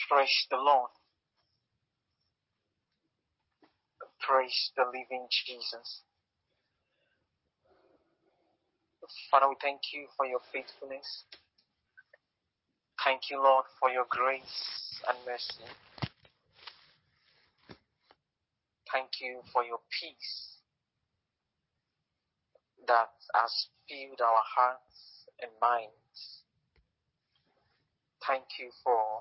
Praise the Lord. Praise the living Jesus. Father, we thank you for your faithfulness. Thank you, Lord, for your grace and mercy. Thank you for your peace that has filled our hearts and minds. Thank you for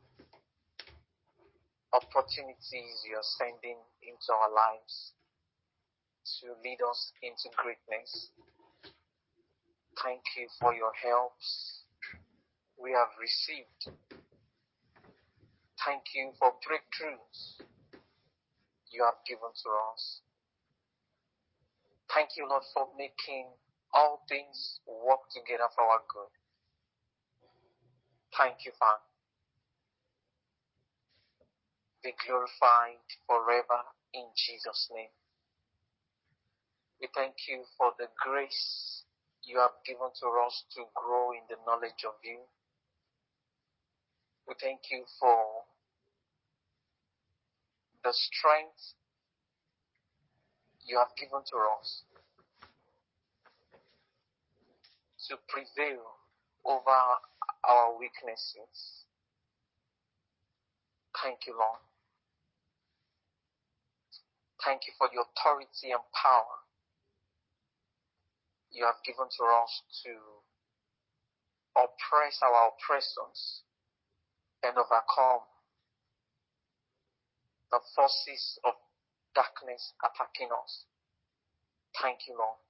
opportunities you are sending into our lives to lead us into greatness. Thank you for your helps we have received. Thank you for breakthroughs you have given to us. Thank you, Lord, for making all things work together for our good. Thank you, Father. Be glorified forever in Jesus' name. We thank you for the grace you have given to us to grow in the knowledge of you. We thank you for the strength you have given to us to prevail over our weaknesses. Thank you, Lord. Thank you for the authority and power you have given to us to oppress our oppressors and overcome the forces of darkness attacking us. Thank you, Lord.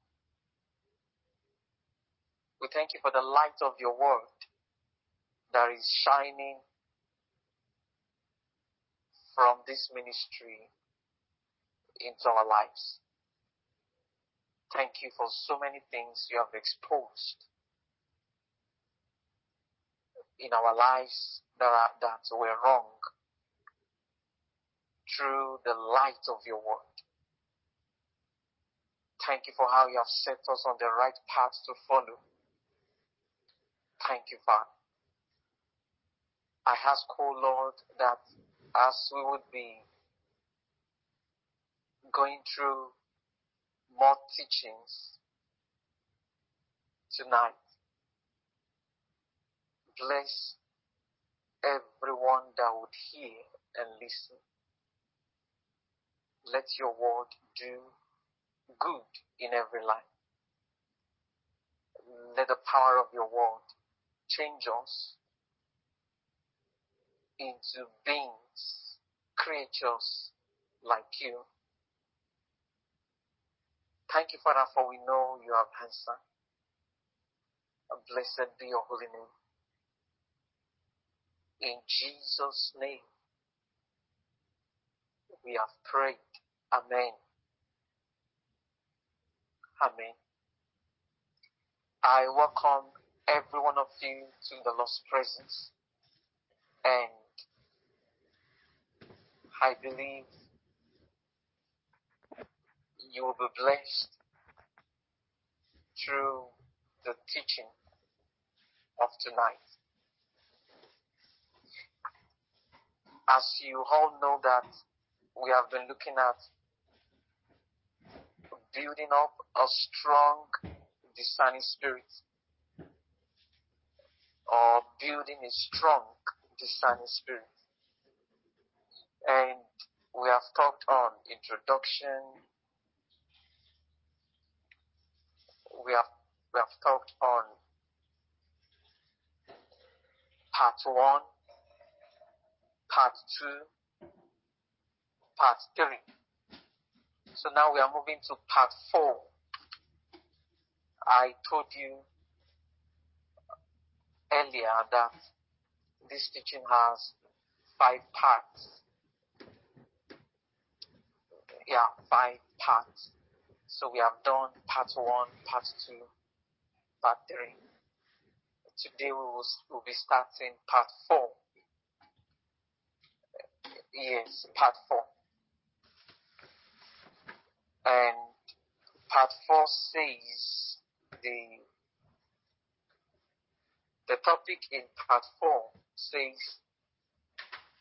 We thank you for the light of your word that is shining from this ministry into our lives. Thank you for so many things you have exposed in our lives that were wrong through the light of your word. Thank you for how you have set us on the right path to follow. Thank you, Father. I ask, O Lord, that as we would be going through more teachings tonight, bless everyone that would hear and listen. Let your word do good in every life. Let the power of your word change us into beings, creatures like you. Thank you, Father, for we know you have answered. Blessed be your holy name. In Jesus' name, we have prayed. Amen. Amen. I welcome every one of you to the Lord's presence, and I believe you will be blessed through the teaching of tonight. As you all know that we have been looking at building up a strong discerning spirit, or building a strong discerning spirit. And we have talked on introduction. We have talked on part 1, part 2, part 3. So now we are moving to part 4. I told you earlier that this teaching has 5 parts. 5 parts. So we have done part 1, part 2, part 3. Today we will be starting part 4. Yes, part 4. And part 4 says the topic in part 4 says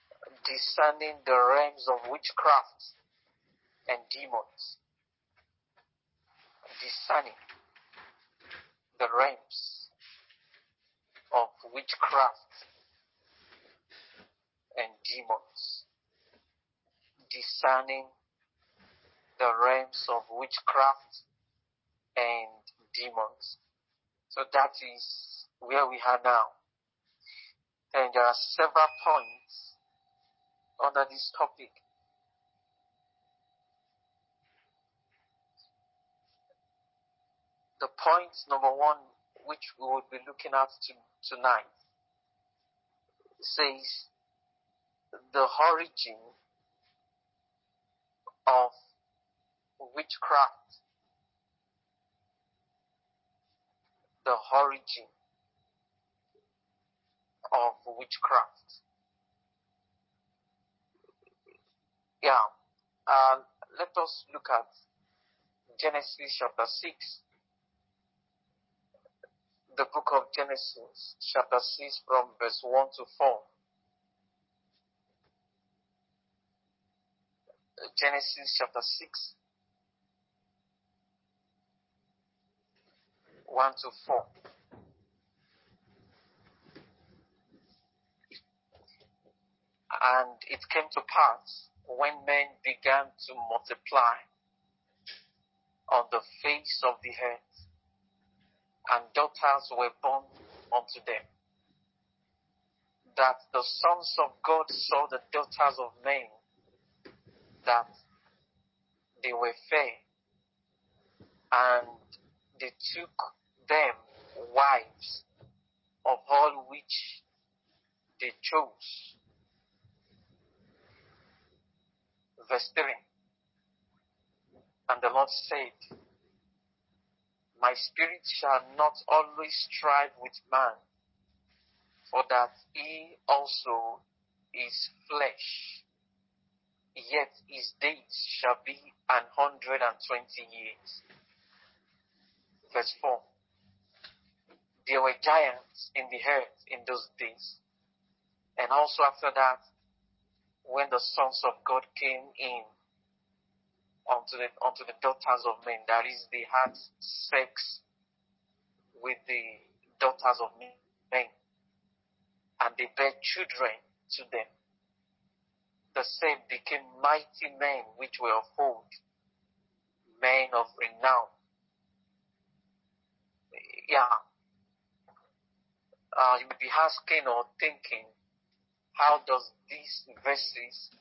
discerning the realms of witchcraft and demons. Discerning the realms of witchcraft and demons. Discerning the realms of witchcraft and demons. So that is where we are now. And there are several points under this topic. The point number one, which we will be looking at tonight, says the origin of witchcraft. The origin of witchcraft. Yeah. Let us look at Genesis chapter 6. The book of Genesis chapter 6 from verse 1 to 4. Genesis chapter 6, 1 to 4. And it came to pass, when men began to multiply on the face of the earth, and daughters were born unto them, that the sons of God saw the daughters of men, that they were fair, and they took them wives of all which they chose. Verse 3. And the Lord said, my spirit shall not always strive with man, for that he also is flesh, yet his days shall be 120 years. Verse 4. There were giants in the earth in those days, and also after that, when the sons of God came in unto the daughters of men, that is, they had sex with the daughters of men, and they bare children to them. The same became mighty men which were of old, men of renown. Yeah. You may be asking or thinking, how does these verses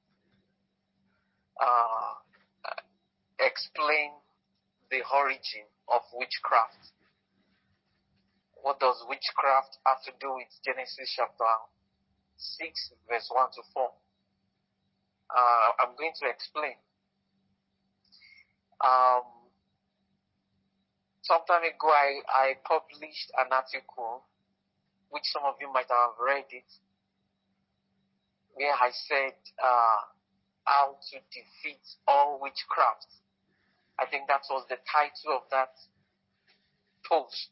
explain the origin of witchcraft? What does witchcraft have to do with Genesis chapter 6, verse 1 to 4? I'm going to explain. Some time ago, I published an article, which some of you might have read it, where I said how to defeat all witchcraft. I think that was the title of that post.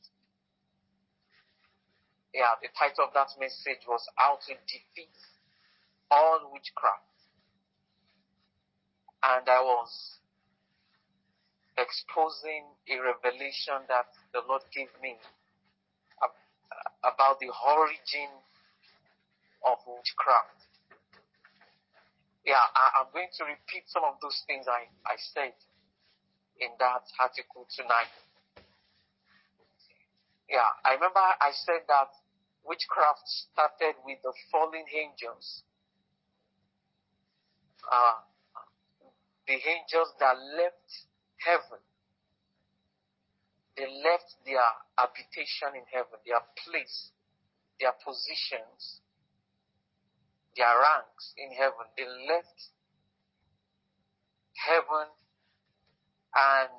Yeah, the title of that message was how to defeat all witchcraft. And I was exposing a revelation that the Lord gave me about the origin of witchcraft. Yeah, I'm going to repeat some of those things I said in that article tonight. Yeah, I remember I said that witchcraft started with the fallen angels. The angels that left heaven. They left their habitation in heaven, their place, their positions, their ranks in heaven. They left heaven and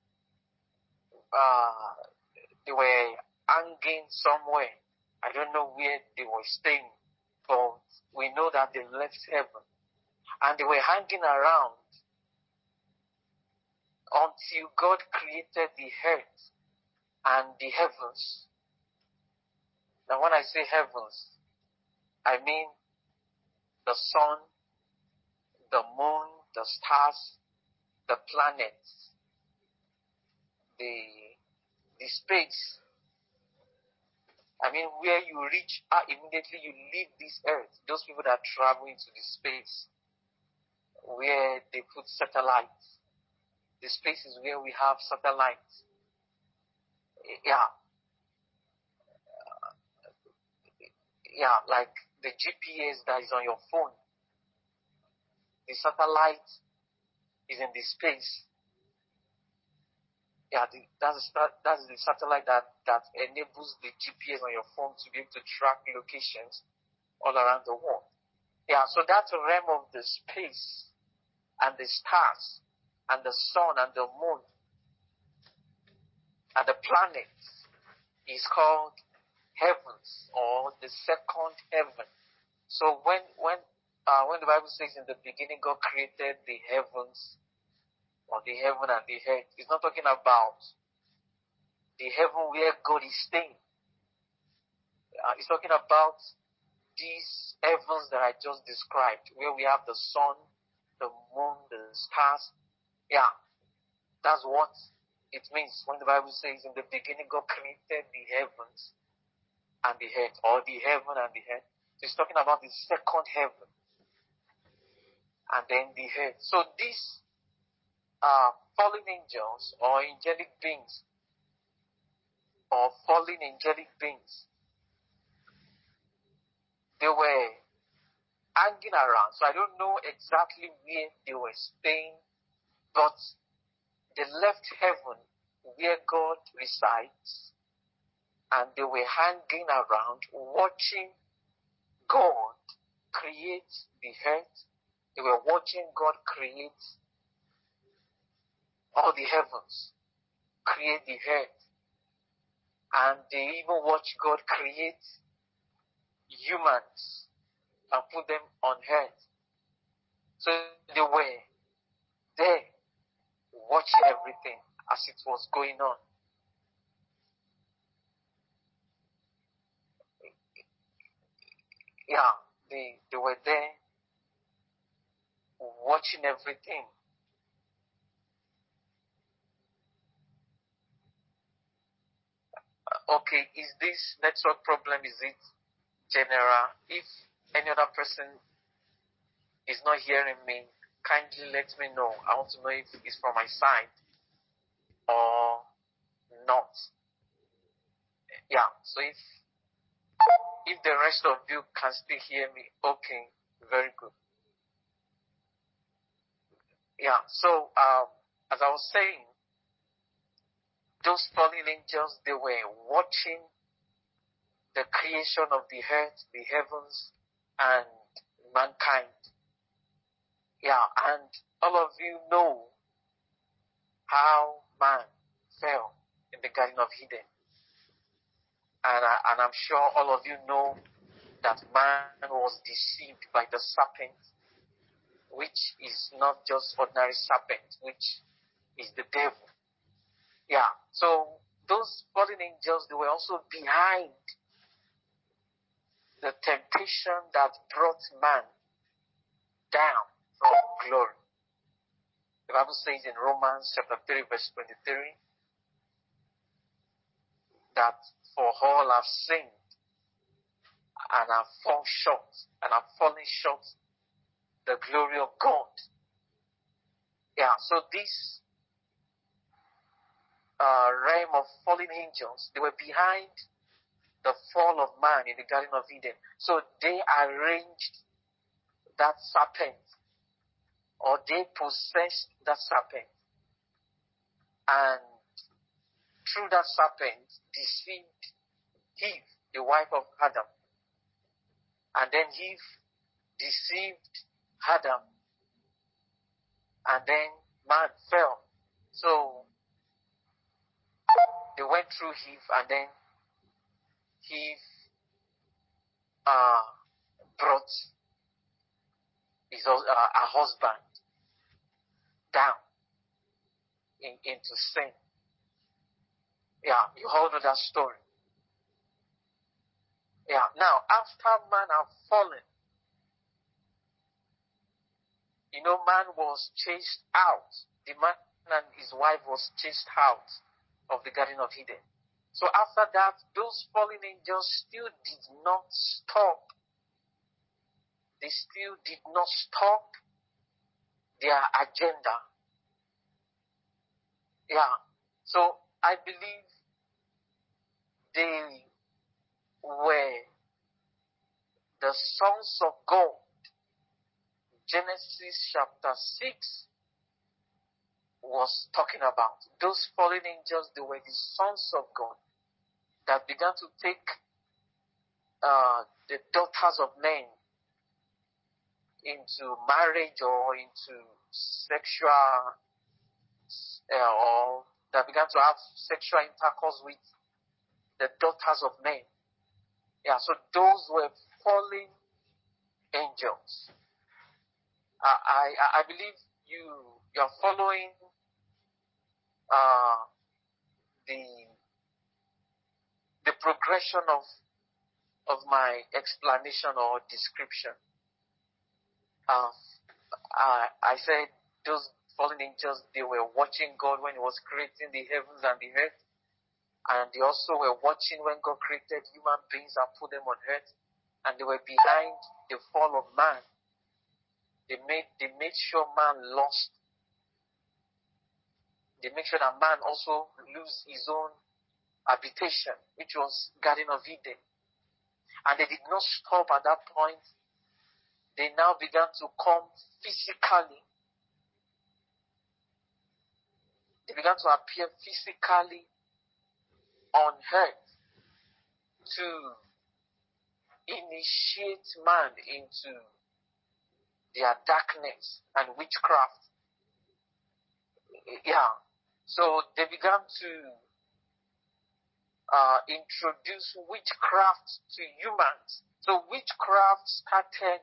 they were hanging somewhere. I don't know where they were staying, but we know that they left heaven. And they were hanging around until God created the earth and the heavens. Now when I say heavens, I mean the sun, the moon, the stars, the planets, the space. I mean, where you reach immediately you leave this earth. Those people that travel into the space, where they put satellites. The space is where we have satellites. Yeah. Yeah, like the GPS that is on your phone. The satellite is in the space. Yeah, that's the satellite that enables the GPS on your phone to be able to track locations all around the world. Yeah, so that realm of the space and the stars and the sun and the moon and the planets is called heavens, or the second heaven. So when the Bible says in the beginning God created the heavens, or the heaven and the earth, it's not talking about the heaven where God is staying. It's talking about these heavens that I just described, where we have the sun, the moon, the stars. Yeah, that's what it means when the Bible says in the beginning God created the heavens and the earth, or the heaven and the earth. So it's talking about the second heaven and then the earth. So these fallen angels or angelic beings, or fallen angelic beings, they were hanging around. So I don't know exactly where they were staying, but they left heaven where God resides, and they were hanging around watching God create the earth. They were watching God create all the heavens, create the earth, and they even watched God create humans and put them on earth. So they were there watching everything as it was going on. Yeah, they were there watching everything. Okay, is this network problem, is it general? If any other person is not hearing me, kindly let me know. I want to know if it's from my side or not. Yeah, so if the rest of you can still hear me, okay, very good. Yeah, so as I was saying, those fallen angels, they were watching the creation of the earth, the heavens, and mankind. Yeah, and all of you know how man fell in the Garden of Eden. And I'm sure all of you know that man was deceived by the serpent, which is not just ordinary serpent, which is the devil. Yeah, so those fallen angels, they were also behind the temptation that brought man down from glory. The Bible says in Romans chapter 3 verse 23 that for all have sinned and have fallen short the glory of God. Yeah, so this realm of fallen angels, they were behind the fall of man in the Garden of Eden. So they arranged that serpent, or they possessed that serpent, and through that serpent deceived Eve, the wife of Adam, and then Eve deceived Adam, and then man fell. So they went through Eve, and then Eve brought her husband down into sin. Yeah, you all know that story. Yeah, now after man have fallen, Man was chased out. The man and his wife was chased out of the Garden of Eden. So after that, those fallen angels still did not stop. They still did not stop their agenda. Yeah. So I believe they were the sons of God. Genesis chapter 6 was talking about. Those fallen angels, they were the sons of God that began to take the daughters of men into marriage or into sexual, or that began to have sexual intercourse with the daughters of men. Yeah, so those were fallen angels. I believe you're following the progression of my explanation or description. I said those fallen angels, they were watching God when He was creating the heavens and the earth, and they also were watching when God created human beings and put them on earth, and they were behind the fall of man. They made sure man lost. They made sure that man also lose his own habitation, which was Garden of Eden. And they did not stop at that point. They now began to come physically. They began to appear physically on earth to initiate man into their darkness and witchcraft. Yeah. So they began to introduce witchcraft to humans. So witchcraft started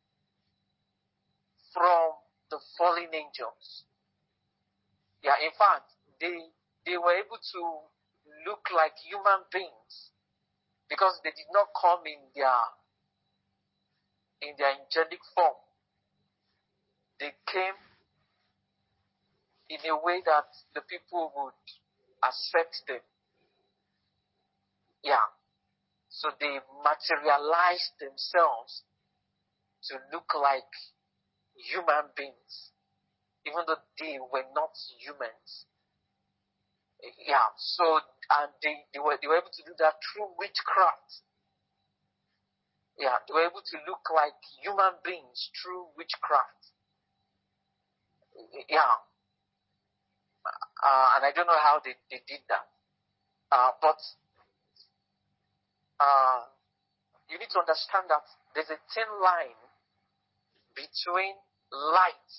from the fallen angels. Yeah, in fact, they were able to look like human beings because they did not come in their angelic form. They came in a way that the people would accept them. Yeah. So they materialized themselves to look like human beings, even though they were not humans. Yeah. So, and they were able to do that through witchcraft. Yeah, they were able to look like human beings through witchcraft. Yeah. And I don't know how they did that. But you need to understand that there's a thin line between light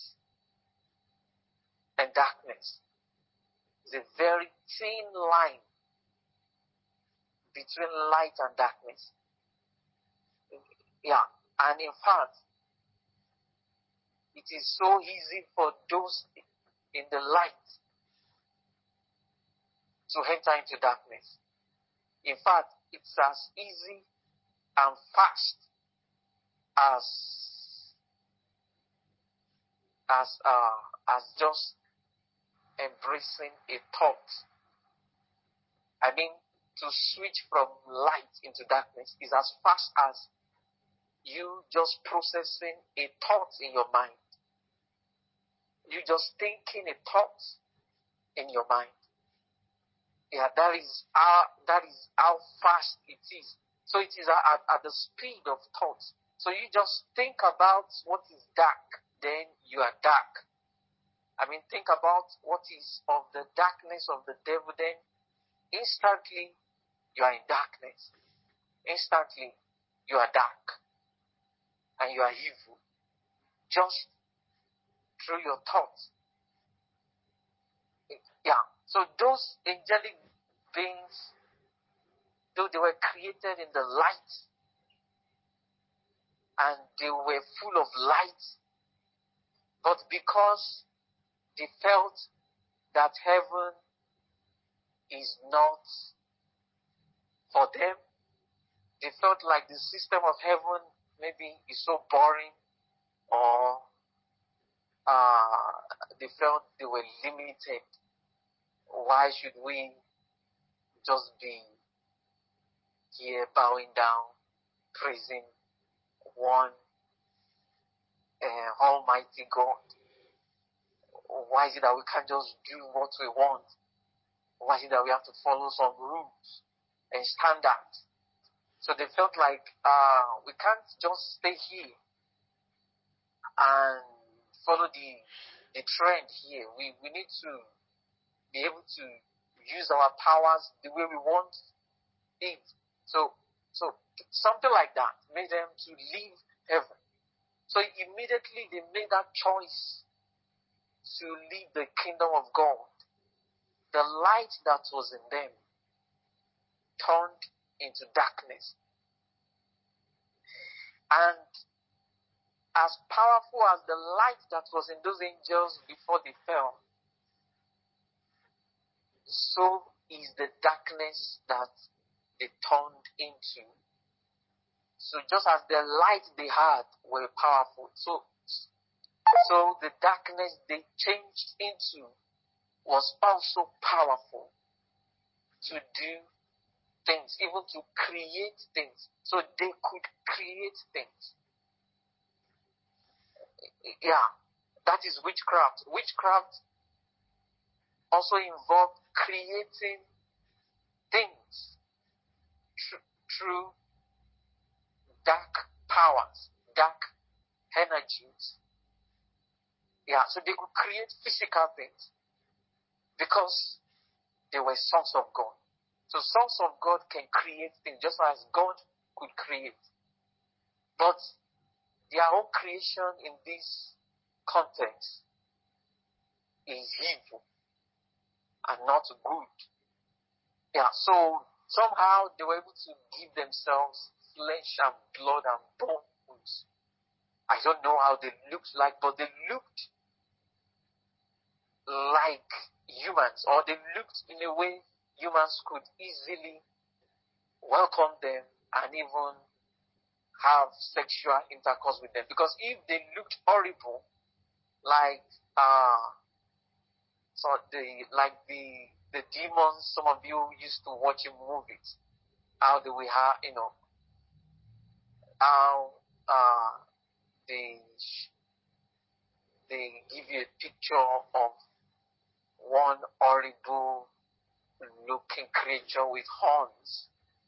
and darkness. There's a very thin line between light and darkness. Yeah. And in fact, it is so easy for those in the light to enter into darkness. In fact, it's as easy and fast as just embracing a thought. I mean, to switch from light into darkness is as fast as you just processing a thought in your mind. You just thinking a thought in your mind. Yeah, that is how fast it is. So it is at the speed of thought. So you just think about what is dark, then you are dark. I mean, think about what is of the darkness of the devil, then instantly you are in darkness. Instantly you are dark. And you are evil. Just through your thoughts. Yeah. So those angelic beings, though they were created in the light, and they were full of light, but because they felt that heaven is not for them, they felt like the system of heaven maybe is so boring, or they felt they were limited. Why should we just be here bowing down, praising one Almighty God? Why is it that we can't just do what we want? Why is it that we have to follow some rules and standards? So they felt like we can't just stay here and follow the trend here. We need to be able to use our powers the way we want it. So something like that made them to leave heaven. So immediately they made that choice to leave the kingdom of God. The light that was in them turned into darkness. And as powerful as the light that was in those angels before they fell, so is the darkness that they turned into. So just as the light they had were powerful, so the darkness they changed into was also powerful to do things, even to create things. So they could create things. Yeah, that is witchcraft. Witchcraft also involved creating things through dark powers, dark energies. Yeah, so they could create physical things because they were sons of God. So sons of God can create things just as God could create. But their own creation in this context is evil and not good. Yeah, so somehow they were able to give themselves flesh and blood and bones. I don't know how they looked like, but they looked like humans, or they looked in a way humans could easily welcome them and even have sexual intercourse with them. Because if they looked horrible, like the demons some of you used to watch in movies, how they will have, how they give you a picture of one horrible looking creature with horns.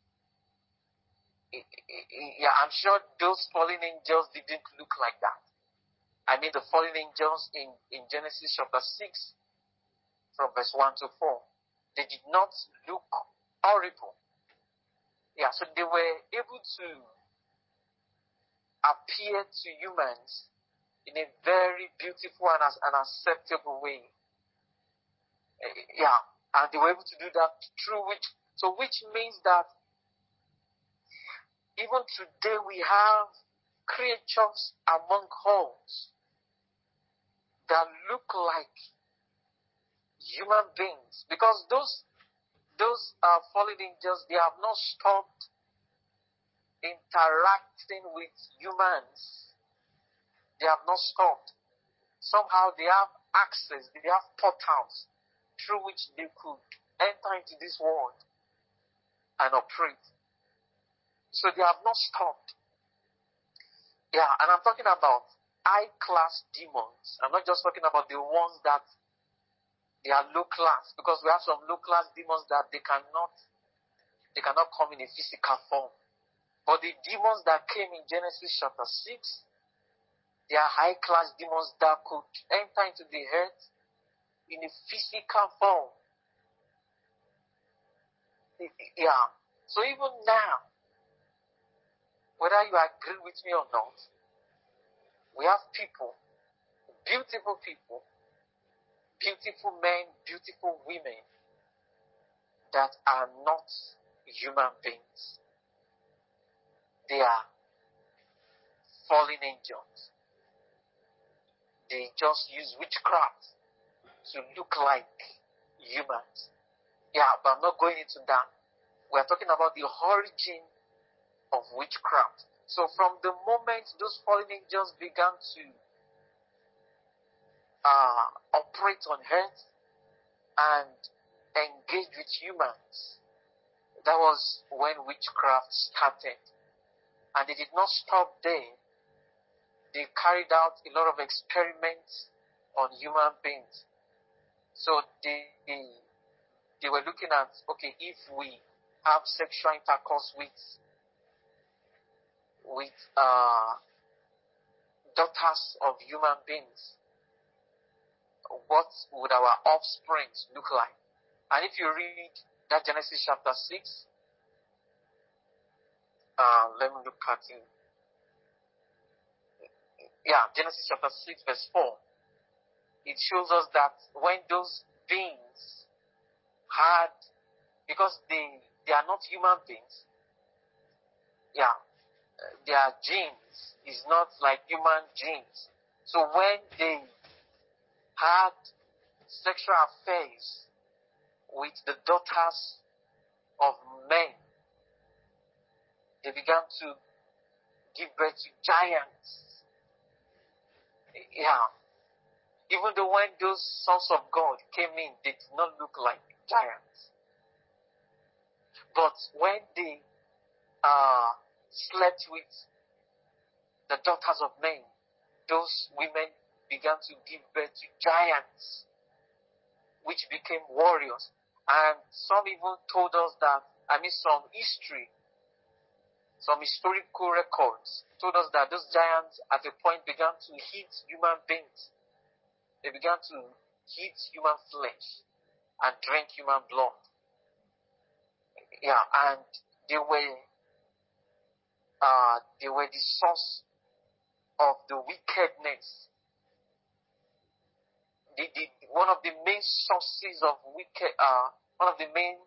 Yeah, I'm sure those fallen angels didn't look like that. I mean, the fallen angels in Genesis chapter 6, from verse 1 to 4, they did not look horrible. Yeah, so they were able to appear to humans in a very beautiful and acceptable way. Yeah, and they were able to do that through which means that even today we have creatures among us that look like human beings, because those fallen angels, they have not stopped interacting with humans. They have not stopped. Somehow they have access, they have portals through which they could enter into this world and operate. So they have not stopped. Yeah, and I'm talking about high-class demons. I'm not just talking about the ones that they are low-class, because we have some low-class demons that they cannot come in a physical form. But the demons that came in Genesis chapter 6, they are high-class demons that could enter into the earth in a physical form. Yeah. So even now, whether you agree with me or not, we have people, beautiful men, beautiful women, that are not human beings. They are fallen angels. They just use witchcraft to look like humans. Yeah, but I'm not going into that. We're talking about the origin of witchcraft. So from the moment those fallen angels began to operate on earth and engage with humans. That was when witchcraft started. And they did not stop there. They carried out a lot of experiments on human beings. So they were looking at, okay, if we have sexual intercourse with daughters of human beings, what would our offspring look like? And if you read that Genesis chapter 6, let me look at it. Yeah, Genesis chapter 6 verse 4. It shows us that when those beings had, because they are not human beings, their genes is not like human genes. So when they had sexual affairs with the daughters of men, they began to give birth to giants. Yeah. Even though when those sons of God came in, they did not look like giants. But when they slept with the daughters of men, those women began to give birth to giants, which became warriors. And some even told us that, some historical records told us that those giants at a point began to eat human beings. They began to eat human flesh and drink human blood. Yeah, and they were the source of the wickedness. One of the main sources of one of the main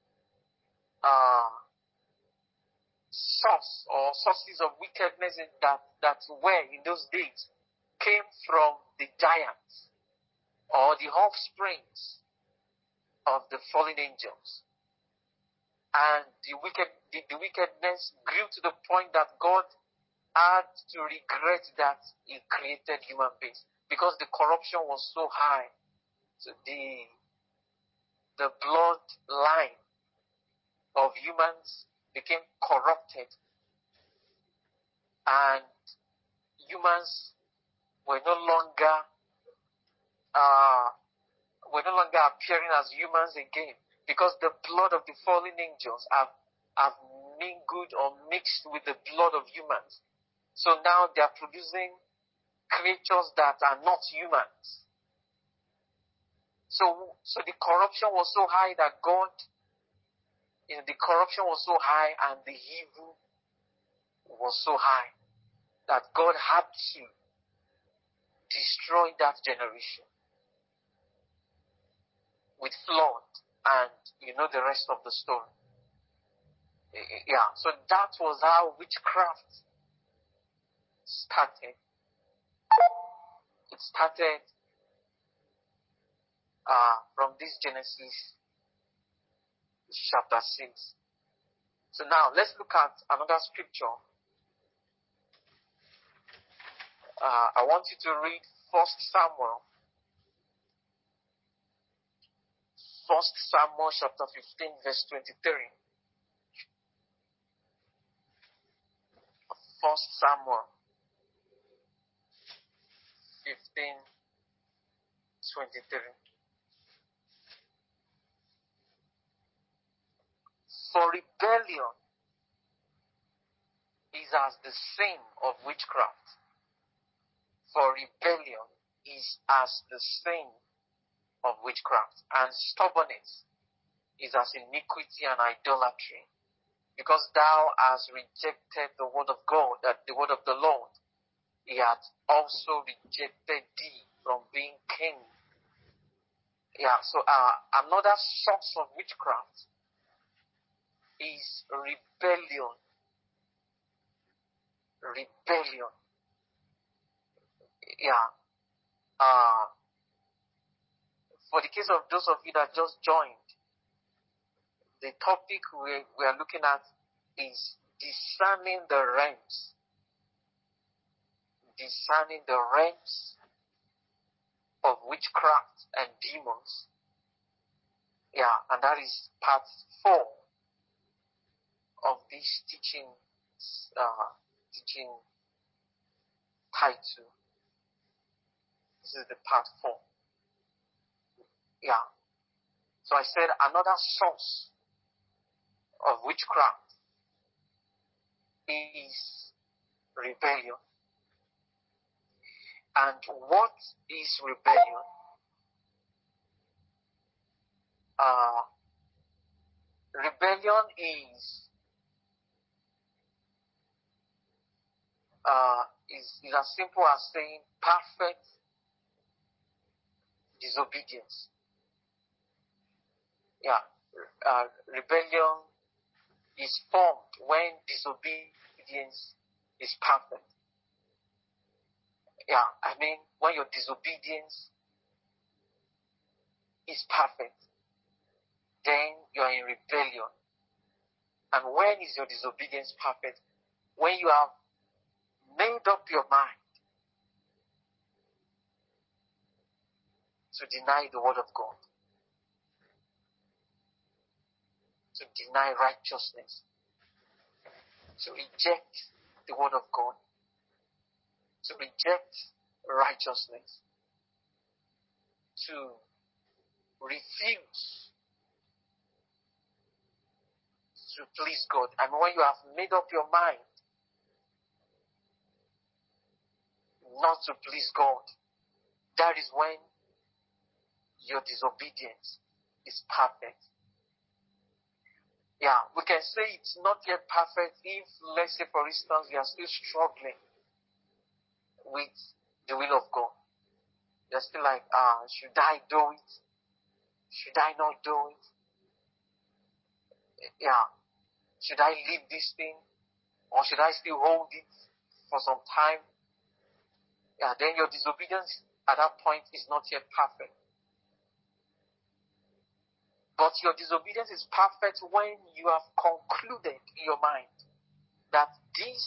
sources of wickedness that were in those days came from the giants or the offsprings of the fallen angels. And the wickedness grew to the point that God had to regret that he created human beings because the corruption was so high. So the bloodline of humans became corrupted, and humans were no longer appearing as humans again, because the blood of the fallen angels have mingled or mixed with the blood of humans. So now they are producing creatures that are not humans. So the corruption was so high that the corruption was so high and the evil was so high that God had to destroy that generation with flood, and the rest of the story. Yeah, so that was how witchcraft started. It started from this Genesis chapter 6. So now let's look at another scripture. I want you to read 1 Samuel chapter 15 verse 23. 1 Samuel 15:23. For rebellion is as the sin of witchcraft. For rebellion is as the sin of witchcraft, and stubbornness is as iniquity and idolatry. Because thou hast rejected the word of God, the word of the Lord, he hath also rejected thee from being king. Yeah, so another source of witchcraft is rebellion. Rebellion. Yeah. For the case of those of you that just joined, the topic we are looking at is discerning the realms. Discerning the realms of witchcraft and demons. Yeah, and that is part 4 of this teaching title. This is the part 4. Yeah. So I said another source of witchcraft is rebellion. And what is rebellion? Rebellion is as simple as saying perfect disobedience. Yeah, rebellion is formed when disobedience is perfect. Yeah, I mean, when your disobedience is perfect, then you are in rebellion. And when is your disobedience perfect? When you have made up your mind to deny the word of God, to deny righteousness, to reject the word of God, to reject righteousness, to refuse to please God. And when you have made up your mind not to please God, that is when your disobedience is perfect. Yeah, we can say it's not yet perfect if, let's say, for instance, we are still struggling with the will of God. You're still like, should I do it? Should I not do it? Yeah. Should I leave this thing? Or should I still hold it for some time? Yeah, then your disobedience at that point is not yet perfect. But your disobedience is perfect when you have concluded in your mind that this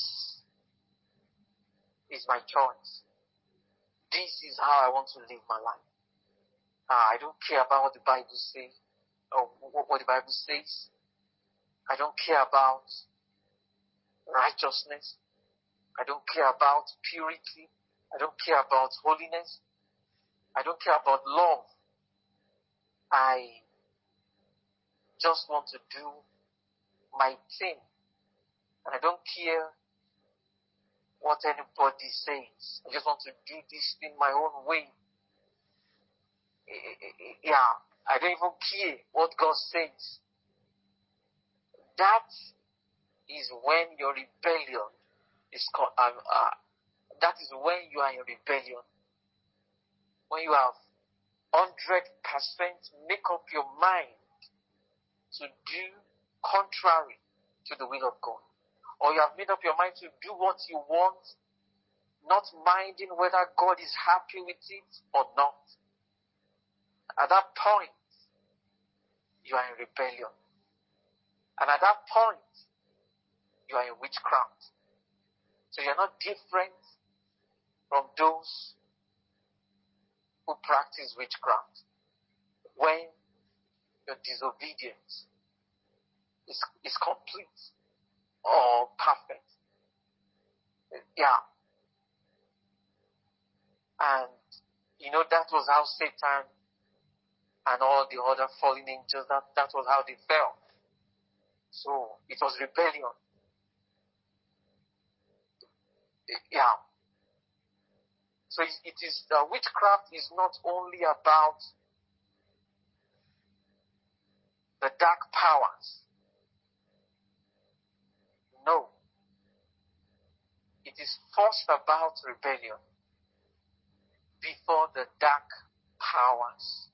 is my choice. This is how I want to live my life. I don't care about what the Bible says or what the Bible says. I don't care about righteousness. I don't care about purity. I don't care about holiness. I don't care about love. I just want to do my thing. And I don't care what anybody says. I just want to do this thing my own way. Yeah, I don't even care what God says. That is when your rebellion is called. That is when you are in rebellion. When you have 100% make up your mind to do contrary to the will of God. Or you have made up your mind to do what you want, not minding whether God is happy with it or not. At that point, you are in rebellion. And at that point, you are in witchcraft. So you're not different from those who practice witchcraft. When your disobedience is complete or perfect. Yeah. And, that was how Satan and all the other fallen angels, that was how they fell. So, it was rebellion. Yeah. So, witchcraft is not only about the dark powers. No. It is first about rebellion before the dark powers.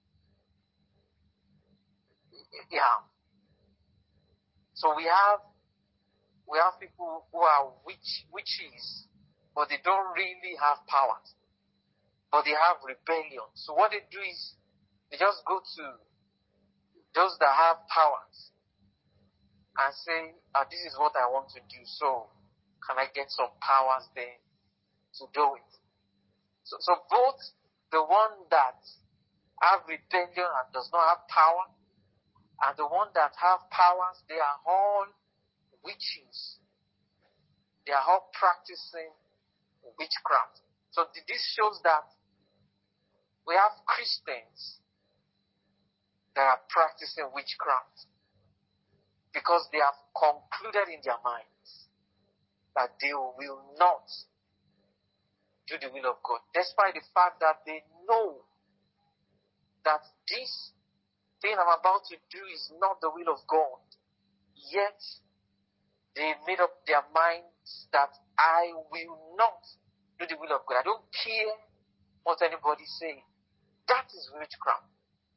Yeah. So we have people who are witches, but they don't really have powers. But they have rebellion. So what they do is they just go to those that have powers and say, this is what I want to do. So can I get some powers there to do it? So both the one that have rebellion and does not have power, and the one that have powers, they are all witches. They are all practicing witchcraft. So this shows that we have Christians that are practicing witchcraft because they have concluded in their minds that they will not do the will of God, despite the fact that they know that this thing I'm about to do is not the will of God. Yet, they made up their minds that I will not do the will of God. I don't care what anybody says. That is witchcraft.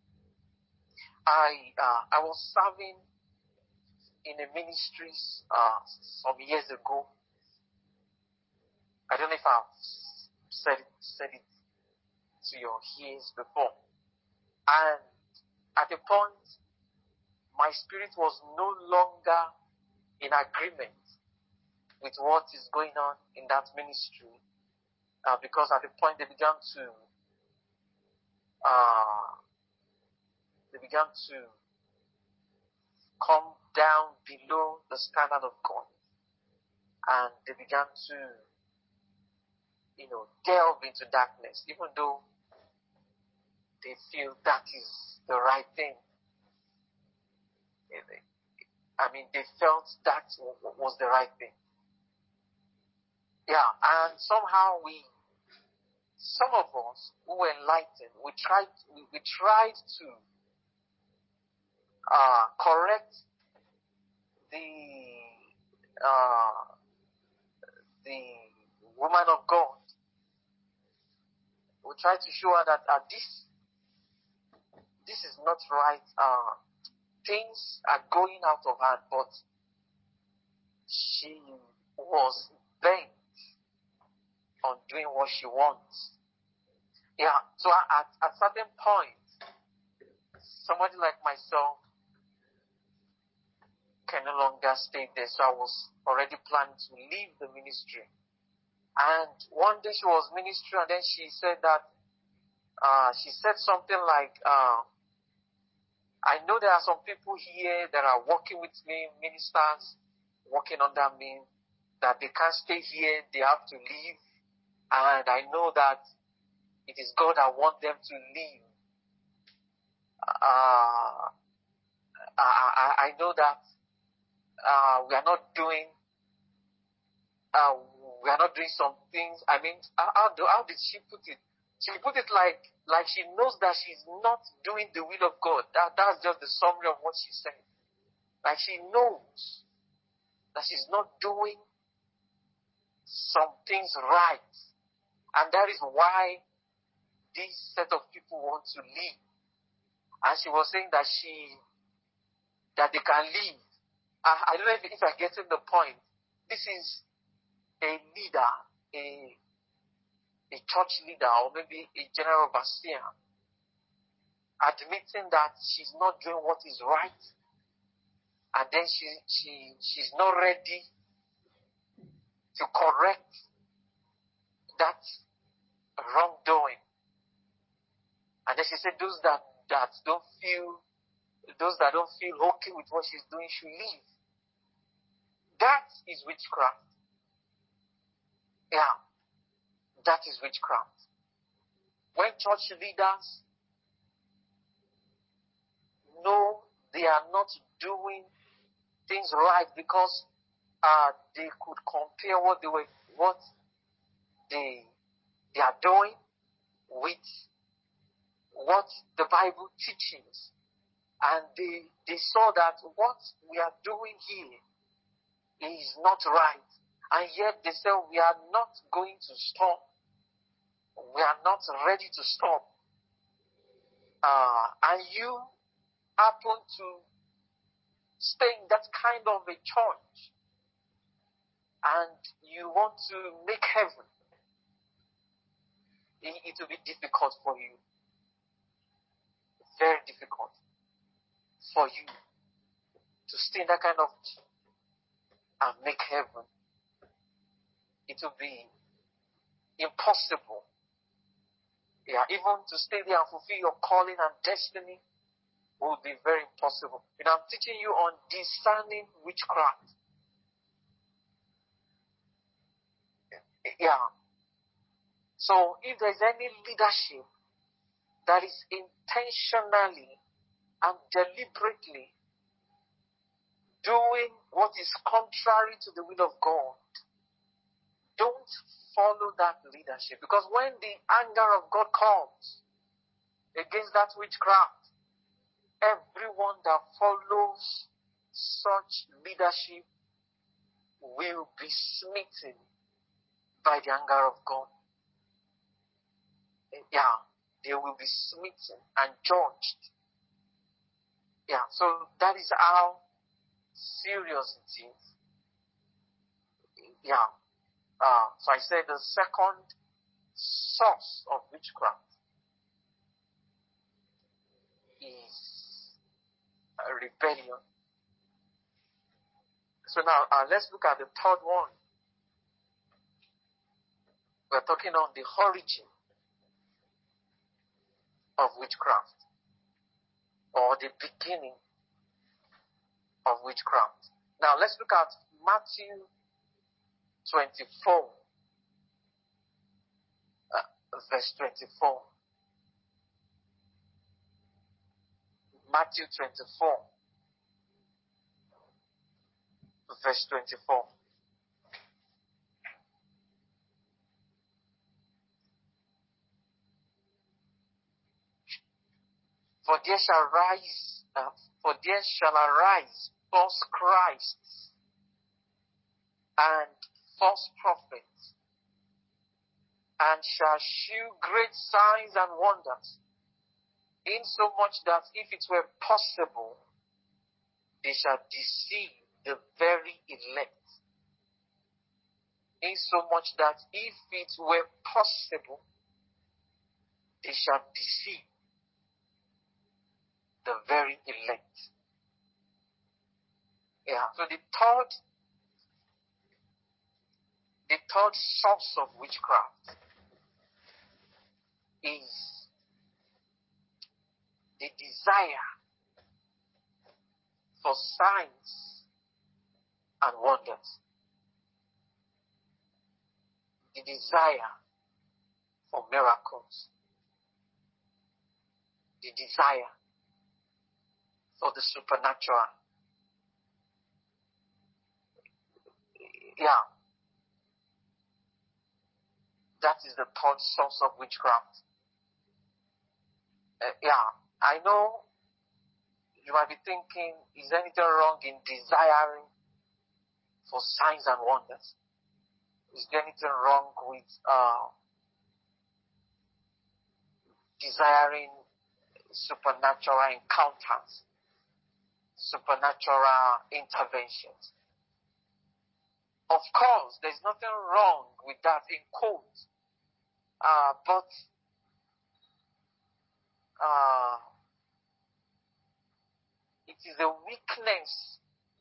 I was serving in a ministry some years ago. I don't know if I've said it to your ears before. And at a point, my spirit was no longer in agreement with what is going on in that ministry, because at the point they began to come down below the standard of God, and they began to, delve into darkness, even though they feel that is the right thing. They felt that was the right thing. Yeah, and somehow some of us who were enlightened, we tried to correct the woman of God. We tried to show her that this is not right. Things are going out of hand, but she was bent on doing what she wants. Yeah, so at a certain point, somebody like myself can no longer stay there, so I was already planning to leave the ministry. And one day she was ministering, and then she said that, she said something like, I know there are some people here that are working with me, ministers working under me, that they can't stay here, they have to leave. And I know that it is God that wants them to leave. I know that we are not doing some things. How did she put it? She put it like she knows that she's not doing the will of God. That's just the summary of what she said. Like she knows that she's not doing some things right. And that is why this set of people want to leave. And she was saying that they can leave. I don't know if I'm getting the point. This is a leader, a church leader, or maybe a general overseer, admitting that she's not doing what is right, and then she's not ready to correct that wrongdoing. And then she said those that don't feel okay with what she's doing should leave. That is witchcraft. Yeah, that is witchcraft. When church leaders know they are not doing things right because they could compare what they are doing with what the Bible teaches, and they saw that what we are doing here is not right, and yet they said we are not going to stop. We are not ready to stop. And you happen to stay in that kind of a church, and you want to make heaven, it will be difficult for you. Very difficult for you to stay in that kind of and make heaven. It will be impossible. Yeah, even to stay there and fulfill your calling and destiny will be very impossible. I'm teaching you on discerning witchcraft. Yeah. So if there's any leadership that is intentionally and deliberately doing what is contrary to the will of God, don't follow that leadership. Because when the anger of God comes against that witchcraft, everyone that follows such leadership will be smitten by the anger of God. Yeah, they will be smitten and judged. Yeah, so that is how serious it is. Yeah. So I said the second source of witchcraft is rebellion. So now let's look at the third one. We're talking on the origin of witchcraft, or the beginning of witchcraft. Now let's look at Matthew 24, verse 24. Matthew 24, verse 24. For there shall arise false Christs and false prophets, and shall shew great signs and wonders, insomuch that if it were possible, they shall deceive the very elect. Insomuch that if it were possible, they shall deceive the very elect. Yeah. So the third source of witchcraft is the desire for signs and wonders. The desire for miracles. The desire for the supernatural. Yeah. That is the third source of witchcraft. Yeah. I know you might be thinking, is there anything wrong in desiring for signs and wonders? Is there anything wrong with desiring supernatural encounters, supernatural interventions? Of course, there's nothing wrong with that in quotes. But it is a weakness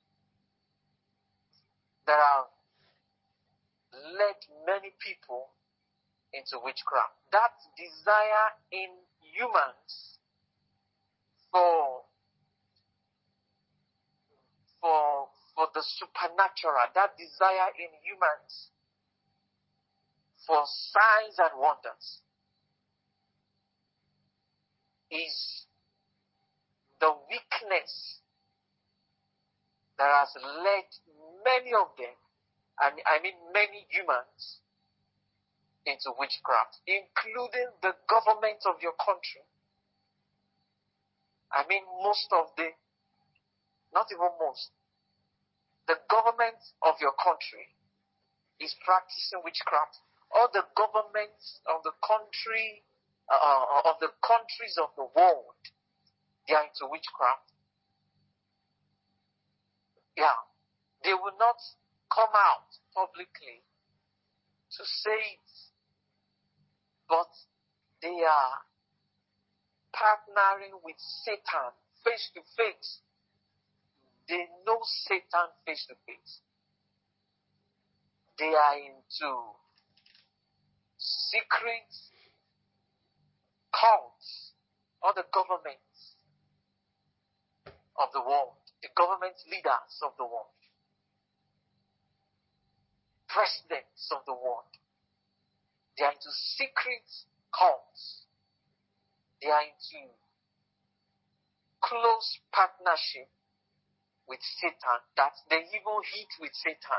that have led many people into witchcraft. That desire in humans for the supernatural, that desire in humans for signs and wonders is the weakness that has led many of them, and I mean many humans, into witchcraft, including the government of your country. I mean not even most, the government of your country is practicing witchcraft. All the governments of the country, of the countries of the world, they are into witchcraft. Yeah. They will not come out publicly to say it, but they are partnering with Satan face to face. They know Satan face to face. They are into secret cults, all the governments of the world, the government leaders of the world, presidents of the world, they are into secret cults. They are into close partnership with Satan, that they even hit with Satan.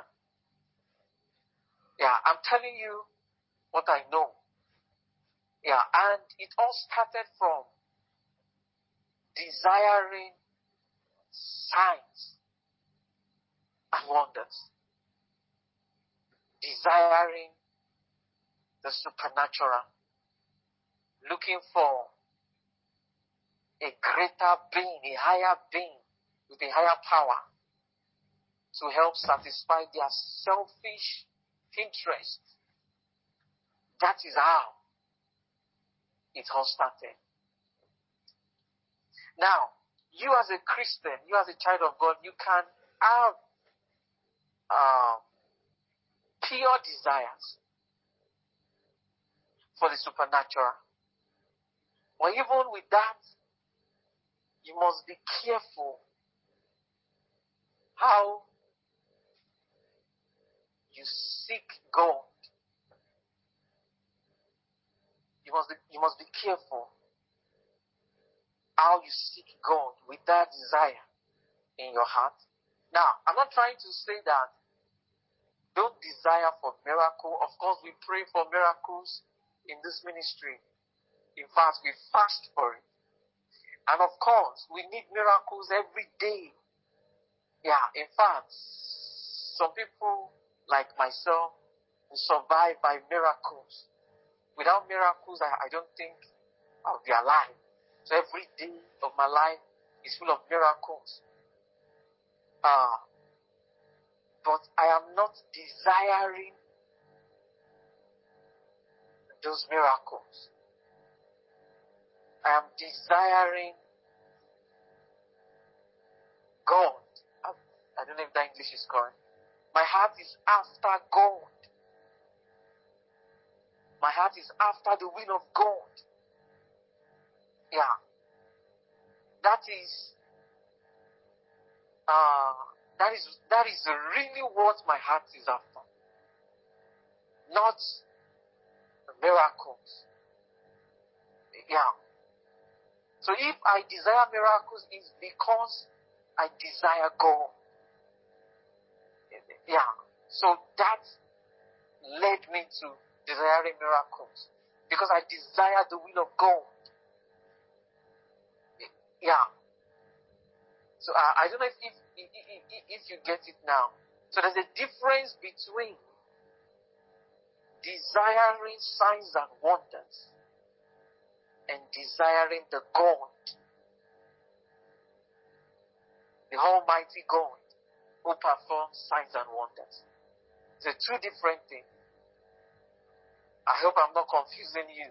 Yeah, I'm telling you what I know. Yeah, and it all started from desiring signs and wonders, desiring the supernatural, looking for a greater being, a higher being with a higher power to help satisfy their selfish interest. That is how it all started. Now, you as a Christian, you as a child of God, you can have pure desires for the supernatural. But even with that, you must be careful how you seek God. You must be careful how you seek God with that desire in your heart. Now, I'm not trying to say that don't desire for miracle. Of course, we pray for miracles in this ministry. In fact, we fast for it. And of course, we need miracles every day. Yeah, in fact, some people like myself will survive by miracles. Without miracles, I don't think I'll be alive. So every day of my life is full of miracles. But I am not desiring those miracles. I am desiring God. I don't know if that English is correct. My heart is after God. My heart is after the will of God. Yeah. That is really what my heart is after. Not miracles. Yeah. So if I desire miracles, it's because I desire God. Yeah. So that led me to desiring miracles. Because I desire the will of God. Yeah. So I don't know if you get it now. So there's a difference between desiring signs and wonders and desiring the God, the Almighty God who performs signs and wonders. They're two different things. I hope I'm not confusing you.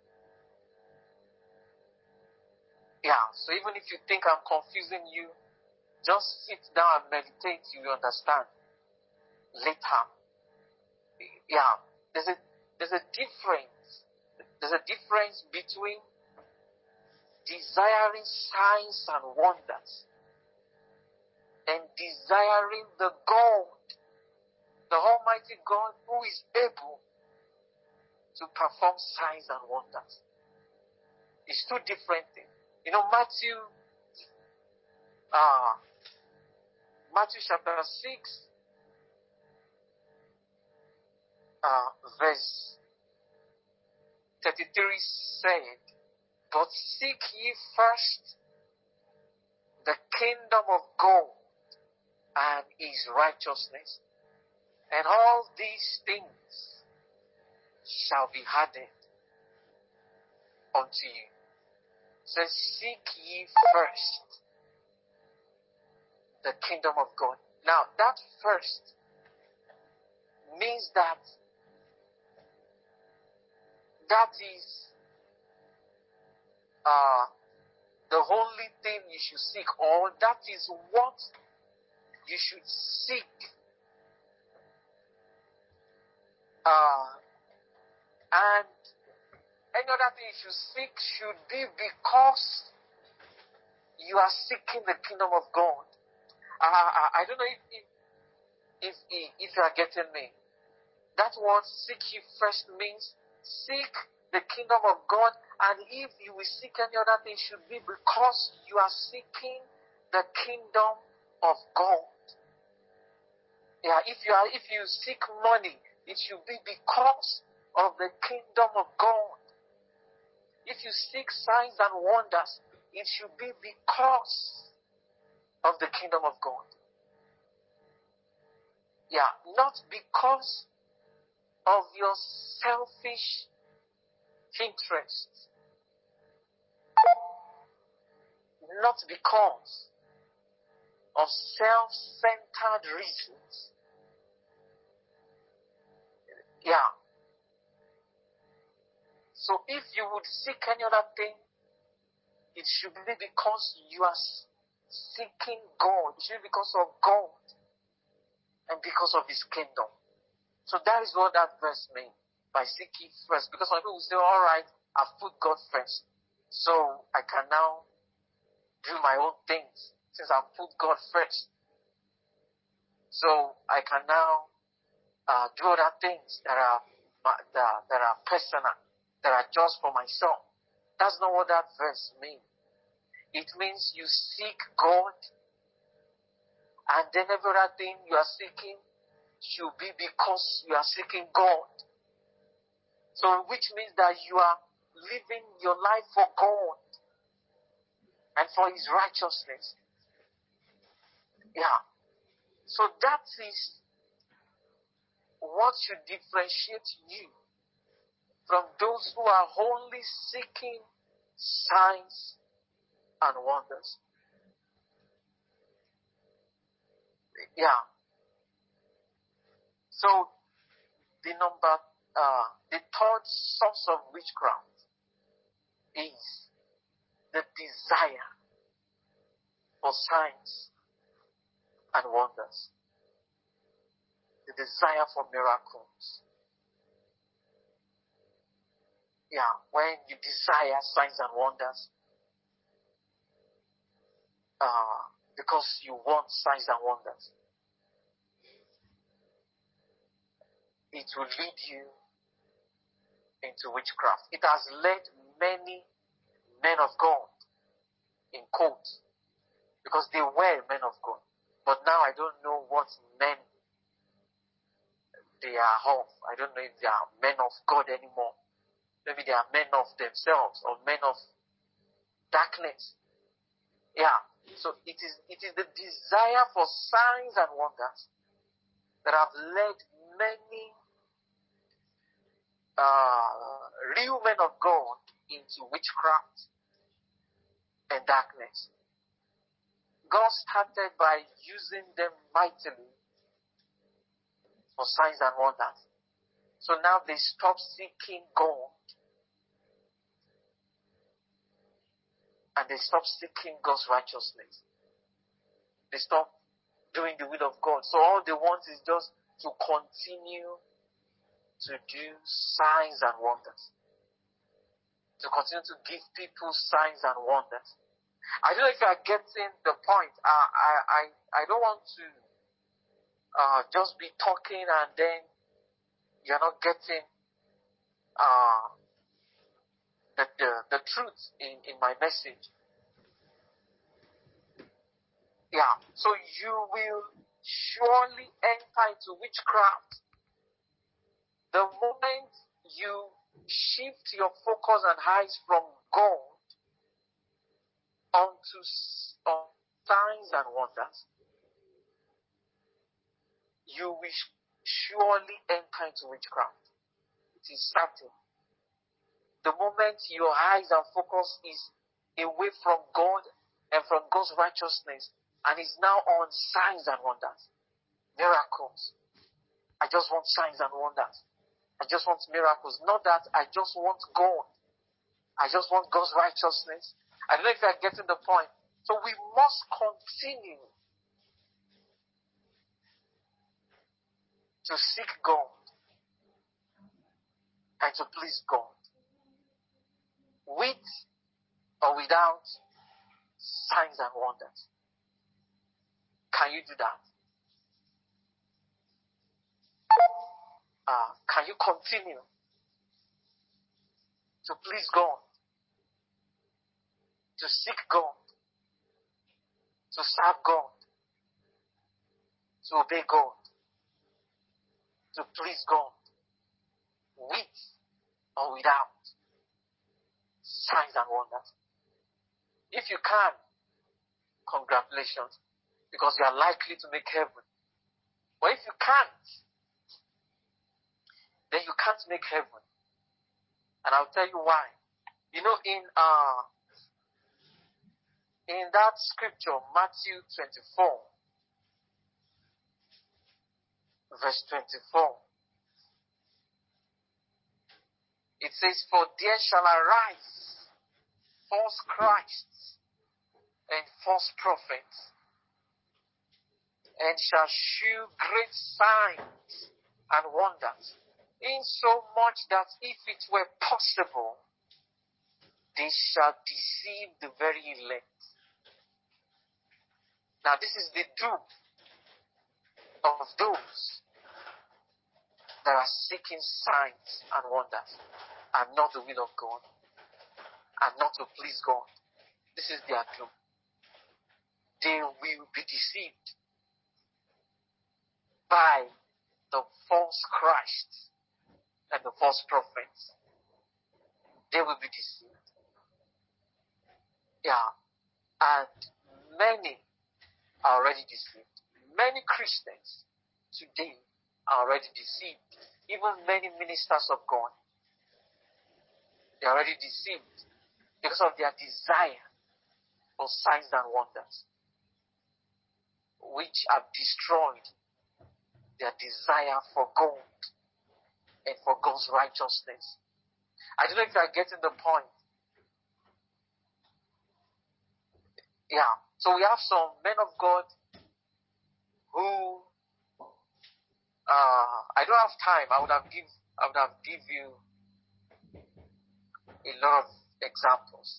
Yeah, so even if you think I'm confusing you, just sit down and meditate, you will understand later. Yeah, there's a difference. There's a difference between desiring signs and wonders and desiring the God, the Almighty God who is able to perform signs and wonders. It's two different things. You know, Matthew chapter 6, verse 33 said, "But seek ye first the kingdom of God and his righteousness, and all these things shall be added unto you." So seek ye first the kingdom of God. Now, that first means that is the only thing you should seek, or that is what you should seek. And Any other thing you should seek should be because you are seeking the kingdom of God. I don't know if you are getting me. That word seek ye first means seek the kingdom of God, and if you will seek any other thing, should be because you are seeking the kingdom of God. Yeah, if you seek money, it should be because of the kingdom of God. If you seek signs and wonders, it should be because of the kingdom of God. Yeah, not because of your selfish interests. Not because of self-centered reasons. Yeah. So if you would seek any other thing, it should be because you are seeking God. It should be because of God and because of His kingdom. So that is what that verse means by seeking first. Because some people will say, all right, I've put God first, so I can now do my own things since I've put God first. So I can now do other things that are personal, that are just for myself. That's not what that verse means. It means you seek God, and then every other thing you are seeking should be because you are seeking God. So which means that you are living your life for God and for His righteousness. Yeah. So that is what should differentiate you from those who are only seeking signs and wonders. Yeah. So the third source of witchcraft is the desire for signs and wonders. The desire for miracles. Yeah, when you desire signs and wonders, because you want signs and wonders, it will lead you into witchcraft. It has led many men of God, in quotes, because they were men of God. But now I don't know what men they are of. I don't know if they are men of God anymore. Maybe they are men of themselves or men of darkness. Yeah. So it is the desire for signs and wonders that have led many real men of God into witchcraft and darkness. God started by using them mightily for signs and wonders. So now they stop seeking God and they stop seeking God's righteousness. They stop doing the will of God. So all they want is just to continue to do signs and wonders. To continue to give people signs and wonders. I don't know if you are getting the point. I don't want to just be talking and then you're not getting the truth in my message. Yeah. So you will surely enter into witchcraft the moment you shift your focus and eyes from God onto signs and wonders. You will surely enter into witchcraft. It is certain. The moment your eyes and focus is away from God and from God's righteousness and is now on signs and wonders, miracles. I just want signs and wonders. I just want miracles. Not that I just want God. I just want God's righteousness. I don't know if you are getting the point. So we must continue to seek God and to please God. with or without signs and wonders. Can you do that? Can you continue to please God, to seek God, to serve God, to obey God, to please God, with or without signs and wonders? If you can, congratulations, because you are likely to make heaven. But if you can't, then you can't make heaven. And I'll tell you why. You know, in that scripture, Matthew 24, verse 24, it says, "For there shall arise false Christs and false prophets, and shall shew great signs and wonders, insomuch that if it were possible, they shall deceive the very elect." Now, this is the doom of those that are seeking signs and wonders and not the will of God and not to please God. This is their doom. They will be deceived by the false Christ and the false prophets. They will be deceived. Yeah. And many are already deceived. Many Christians today are already deceived. Even many ministers of God, they are already deceived because of their desire for signs and wonders, which have destroyed their desire for God and for God's righteousness. I don't know if you are getting the point. Yeah. So we have some men of God who, I don't have time. I would have give you a lot of examples.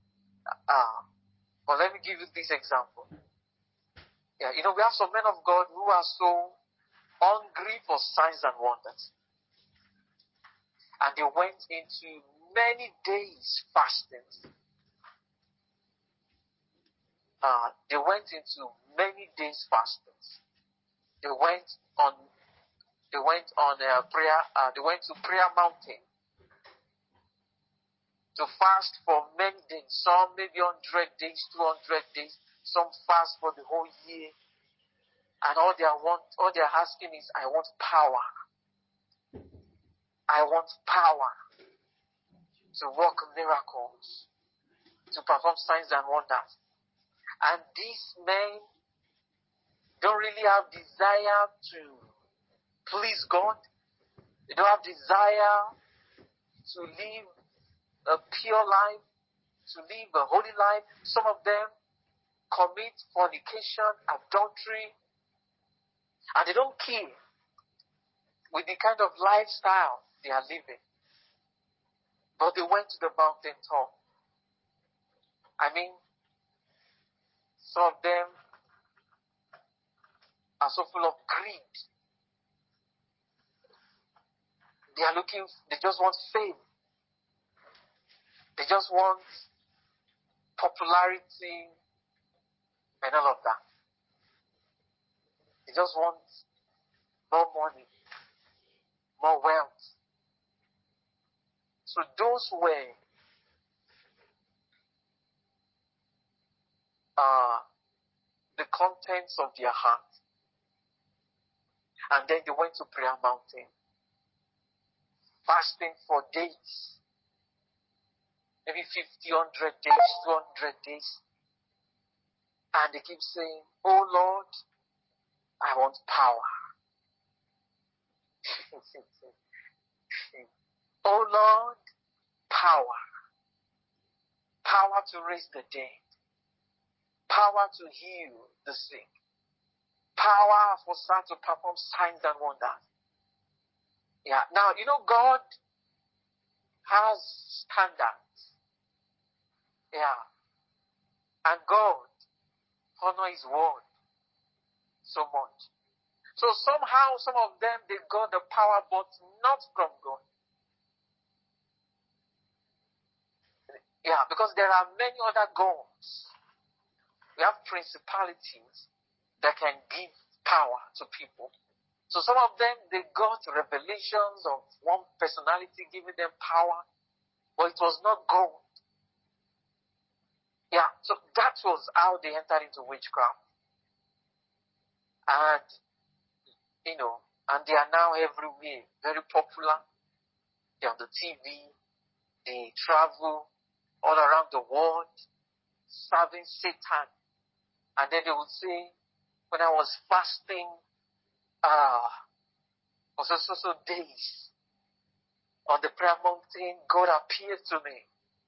But let me give you this example. Yeah, you know, we have some men of God who are so hungry for signs and wonders. And they went into many days fasting. They went into many days fasting. They went on prayer. They went to prayer mountain to fast for many days. Some maybe 100 days, 200 days. Some fast for the whole year. And all they are asking is, I want power. I want power to work miracles, to perform signs and wonders. And these men don't really have desire to please God. They don't have desire to live a pure life, to live a holy life. Some of them commit fornication, adultery, and they don't care with the kind of lifestyle they are living. But they went to the mountain top. I mean, some of them are so full of greed. They just want fame. They just want popularity and all of that. They just want more money, more wealth. So those were the contents of their heart. And then they went to prayer mountain, fasting for days, maybe 50, 100 days, 200 days. And they keep saying, "Oh Lord, I want power." "Oh Lord, power. Power to raise the dead. Power to heal the sick. Power for us to perform signs and wonders." Yeah. Now, you know, God has standards Yeah. And God honor His word so much. So somehow some of them, they got the power, but not from God. Yeah, because there are many other gods. We have principalities that can give power to people. So some of them, they got revelations of one personality giving them power, but it was not God. Yeah, so that was how they entered into witchcraft. And, and they are now everywhere, very popular. They're on the TV, they travel all around the world, serving Satan. And then they would say, when I was fasting, for so days on the prayer mountain, God appeared to me,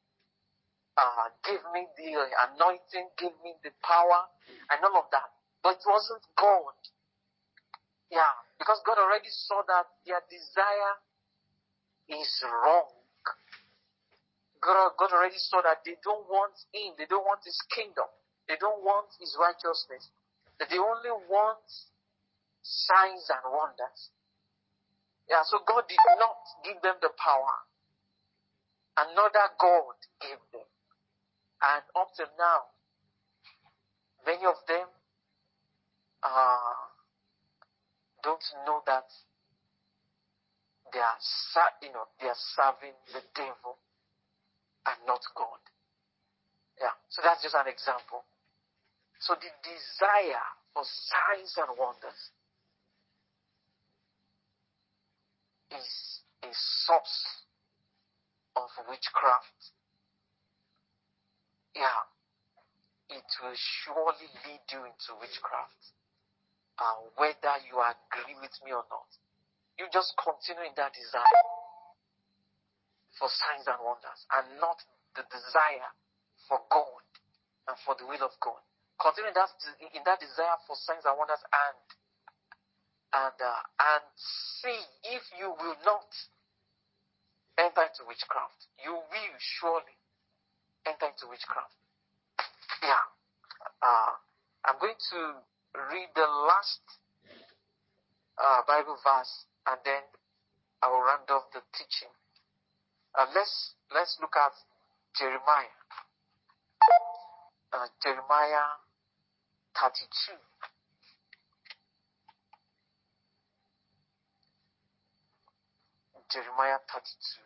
gave me the anointing, gave me the power, and all of that. But it wasn't God. Yeah, because God already saw that their desire is wrong. God already saw that they don't want Him, they don't want His kingdom, they don't want His righteousness, that they only want signs and wonders. Yeah, so God did not give them the power. Another God gave them. And up to now, many of them don't know that they are serving the devil and not God. Yeah, so that's just an example. So the desire for signs and wonders is a source of witchcraft. Yeah, it will surely lead you into witchcraft, whether you agree with me or not. You just continue in that desire for signs and wonders, and not the desire for God and for the will of God. Continue in that desire for signs and wonders, and see if you will not enter into witchcraft. You will surely enter into witchcraft. Yeah. I'm going to read the last Bible verse, and then I will round off the teaching. Let's look at Jeremiah. Jeremiah 32. Jeremiah 32.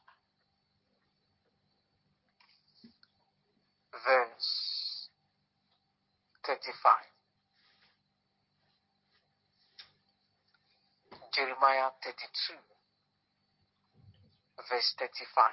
Verse 35. Jeremiah 32. Verse 35.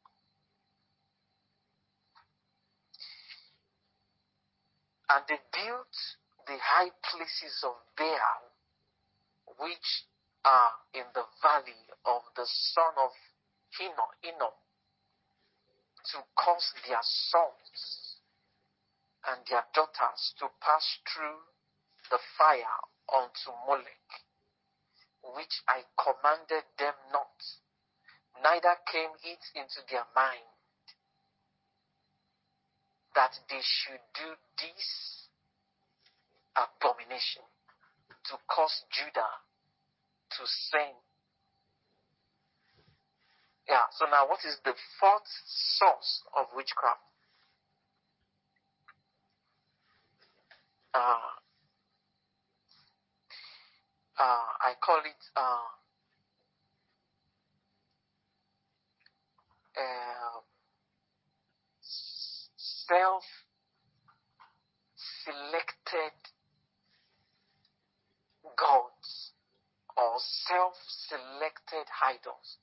And they built the high places of Baal, which are in the valley of the son of Hinnom, to cause their sons and their daughters to pass through the fire unto Molech, which I commanded them not, neither came it into their mind that they should do this abomination, to cause Judah to sin. Yeah, so now what is the fourth source of witchcraft? I call it self-selected gods or self-selected idols.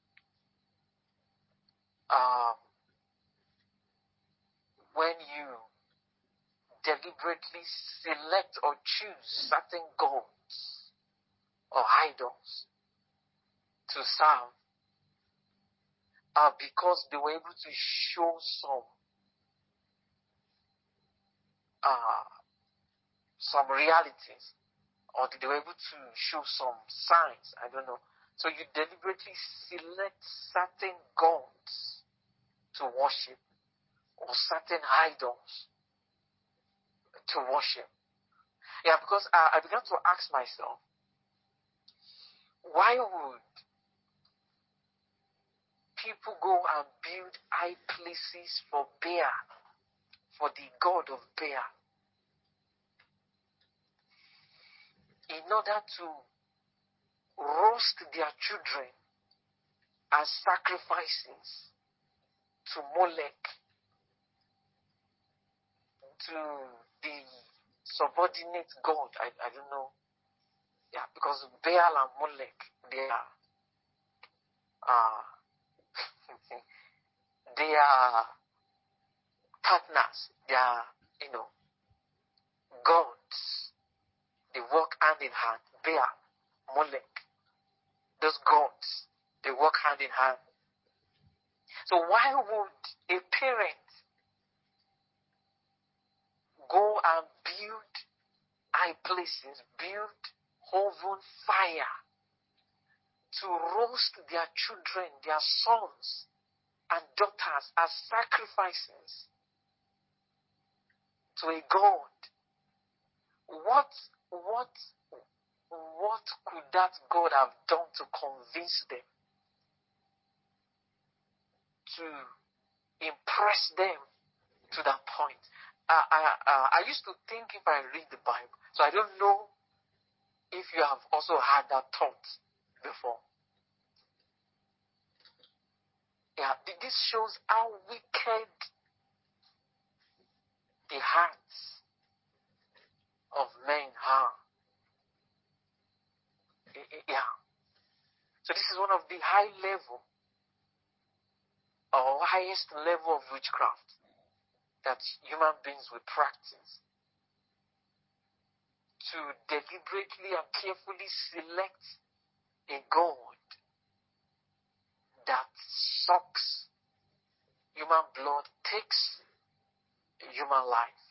When you deliberately select or choose certain gods or idols to serve, because they were able to show some realities, or they were able to show some signs, I don't know. So you deliberately select certain gods to worship, or certain idols to worship. Yeah, because I began to ask myself, why would people go and build high places for Baal, for the god of Baal, in order to roast their children as sacrifices to Molech, to the subordinate god? I don't know. Yeah, because Baal and Molech, they are they are partners. They are, gods. They work hand in hand. Baal, Molech, those gods, they work hand in hand. So why would a parent go and build high places, build oven fire to roast their children, their sons and daughters as sacrifices to a god? What could that God have done to convince them, to impress them to that point? I used to think if I read the Bible, so I don't know if you have also had that thought before. Yeah, this shows how wicked the hearts of men are. Yeah. So this is one of the high level or highest level of witchcraft that human beings will practice, to deliberately and carefully select a God that sucks human blood, takes human life.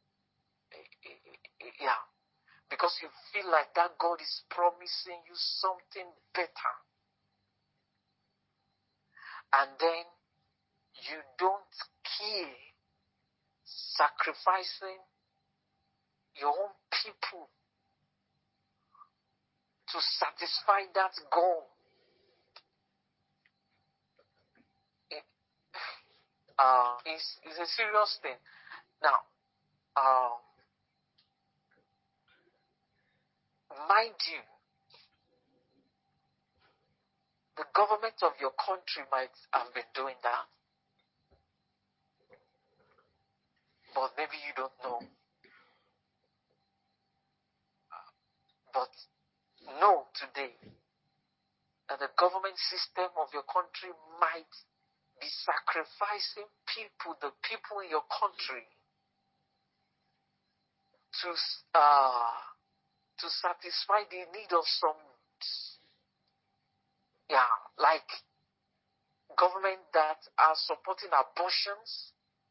Yeah. Because you feel like that God is promising you something better. And then you don't care sacrificing your own people to satisfy that goal. It's a serious thing. Now, mind you, the government of your country might have been doing that, but maybe you don't know. But know today that the government system of your country might be sacrificing people, the people in your country, to satisfy the need of some, like government that are supporting abortions,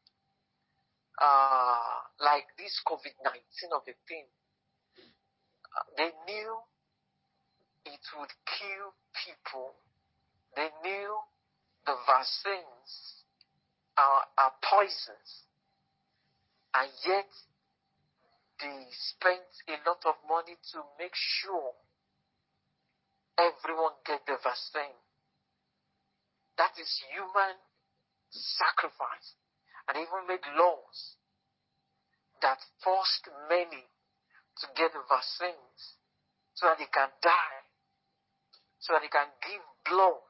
like this COVID-19 of the thing. They knew it would kill people. They knew the vaccines are poisons, and yet they spent a lot of money to make sure everyone get the vaccine. That is human sacrifice. And even made laws that forced many to get the vaccines so that they can die, so that they can give blood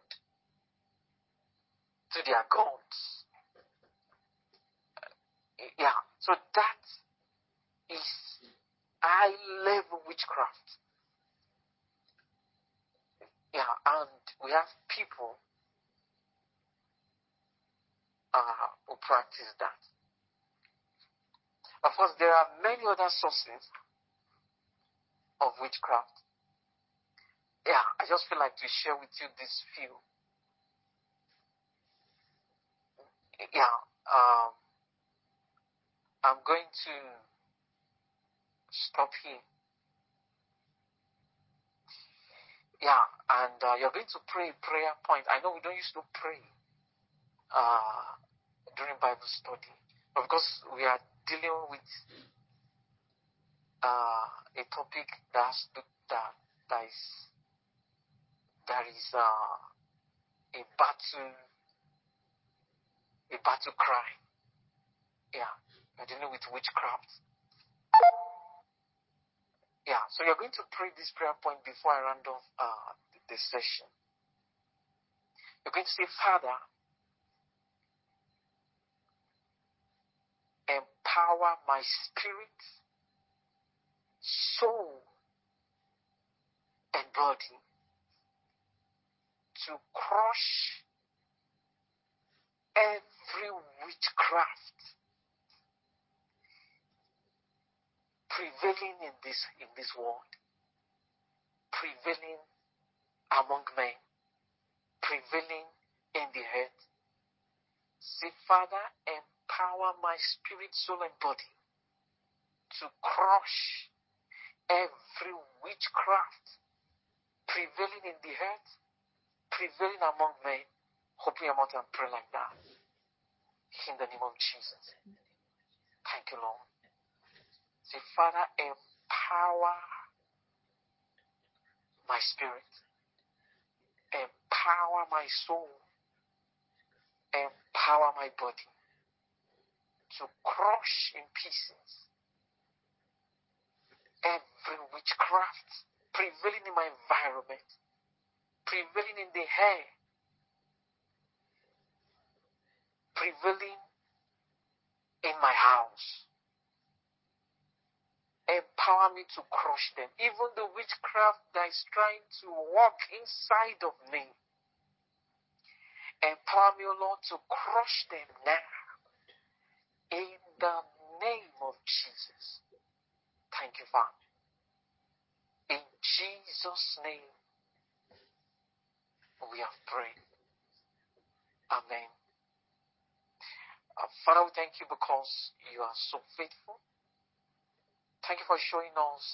to their gods. Yeah, so that is high-level witchcraft. Yeah, and we have people who practice that. Of course, there are many other sources of witchcraft. Yeah, I just feel like to share with you this few. Yeah, I'm going to stop here. Yeah, and you're going to pray a prayer point. I know we don't used to pray during Bible study. But because we are dealing with a topic that is a battle cry. Yeah, we're dealing with witchcraft. Yeah, so you're going to pray this prayer point before I round off the session. You're going to say, Father, empower my spirit, soul, and body to crush every witchcraft prevailing in this world, prevailing among men, prevailing in the earth. Say, Father, empower my spirit, soul, and body to crush every witchcraft prevailing in the earth, prevailing among men. Open your mouth and pray like that. In the name of Jesus. Thank you, Lord. Say, Father, empower my spirit, empower my soul, empower my body to crush in pieces every witchcraft prevailing in my environment, prevailing in the air, prevailing in my house. Empower me to crush them. Even the witchcraft that is trying to walk inside of me. Empower me, O Lord, to crush them now. In the name of Jesus. Thank you, Father. In Jesus' name, we have prayed. Amen. Father, we thank you because you are so faithful. Thank you for showing us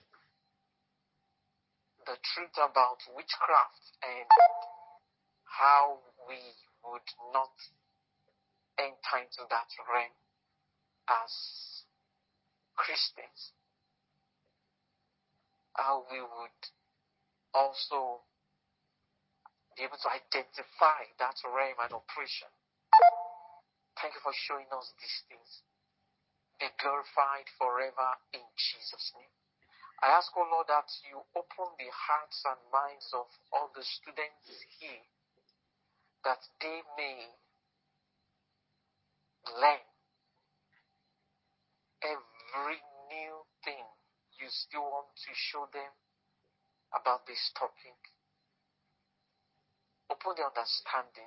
the truth about witchcraft and how we would not enter into that realm as Christians. How we would also be able to identify that realm and operation. Thank you for showing us these things. Be glorified forever in Jesus' name. I ask, O Lord, that you open the hearts and minds of all the students here, that they may learn every new thing you still want to show them about this topic. Open the understanding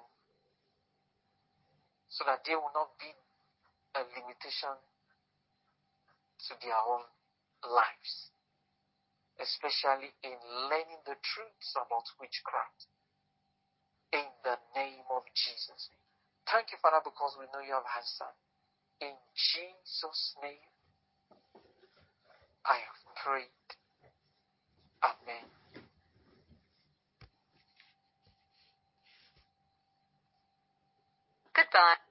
so that there will not be a limitation to their own lives, especially in learning the truths about witchcraft. In the name of Jesus. Thank you, Father, because we know you have answered. In Jesus' name, I have prayed. Amen. Goodbye.